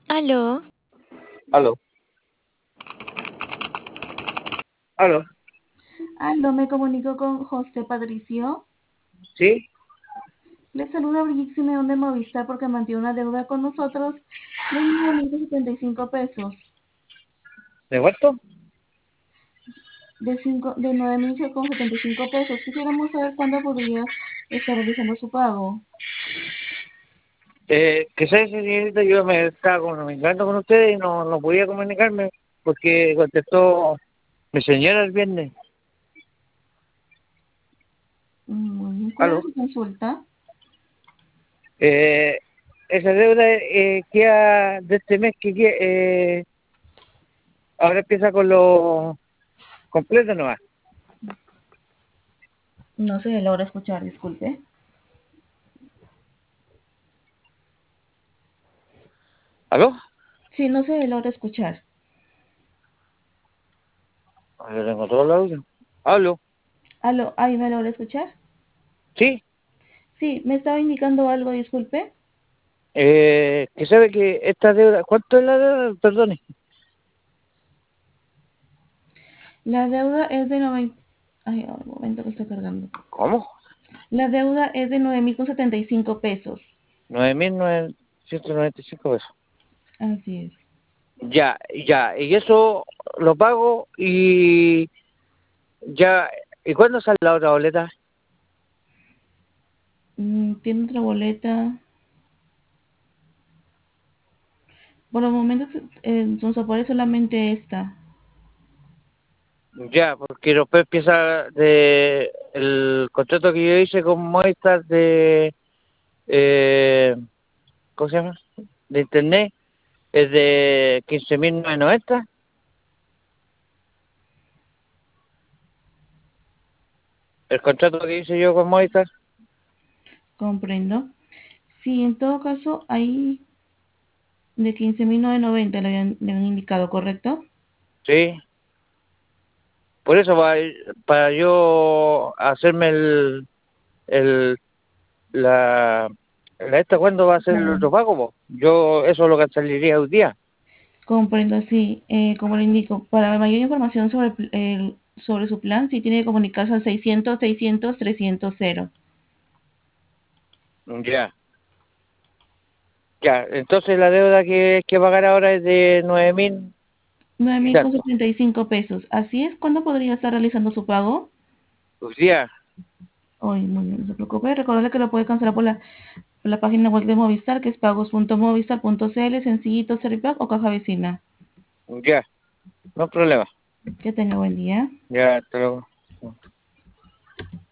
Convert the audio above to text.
Aló, Aló, aló, Aló, me comunico con José Patricio. ¿sí? Le saluda Brixime de Movistar porque mantiene una deuda con nosotros de 9.075 pesos. ¿De cuánto? De 9.075 pesos. Quisiéramos saber cuándo podría estar realizando su pago. Que sé, señorita, yo me estaba comunicando con ustedes y no podía comunicarme porque contestó mi señora el viernes. Muy bien. ¿Cuál Aló. es su consulta? Eh, Esa deuda queda de este mes ahora empieza con lo completo nomás. No se logra escuchar, disculpe. ¿Aló? Sí, no se logra escuchar. Yo tengo todo el audio. ¿Aló? Aló, ¿ahí me logra escuchar? ¿Sí? Sí, me estaba indicando algo, disculpe. Que sabe que esta deuda, ¿cuánto es la deuda? Perdone. La deuda es de 90. Ay, un momento que estoy cargando. ¿Cómo? La deuda es de 9.075 pesos. 9.995 pesos. Así es. Ya, ya, y eso lo pago y ya. ¿Y cuándo sale la otra boleta? Tiene otra boleta. Por el momento nos aparece solamente esta. Ya, porque después empieza el contrato que yo hice con Movistar eh, ¿cómo se llama? De internet, es de 15.990. El contrato que hice yo con Movistar. Comprendo. Sí, en todo caso, ahí de 15.990 le habían indicado, ¿correcto? Sí, por eso para yo hacerme el, la, la esta, ¿cuándo va a ser el Claro. otro pago, po? Yo eso lo cancelaría hoy día. Comprendo, sí. Como le indico, para mayor información sobre, sobre su plan, sí tiene que comunicarse al 600 600 300. Ya, ya. Entonces la deuda que hay que pagar ahora es de 9.000 nueve y mil con tanto. setenta y cinco pesos. Así es. ¿Cuándo podría estar realizando su pago? Hoy día, Hoy, muy bien, no se preocupe. Recordarle que lo puede cancelar por la página web de Movistar, que es pagos.movistar.cl, sencillito, Servipack o caja vecina. ya, no hay problema. Que tenga buen día. Ya, te lo...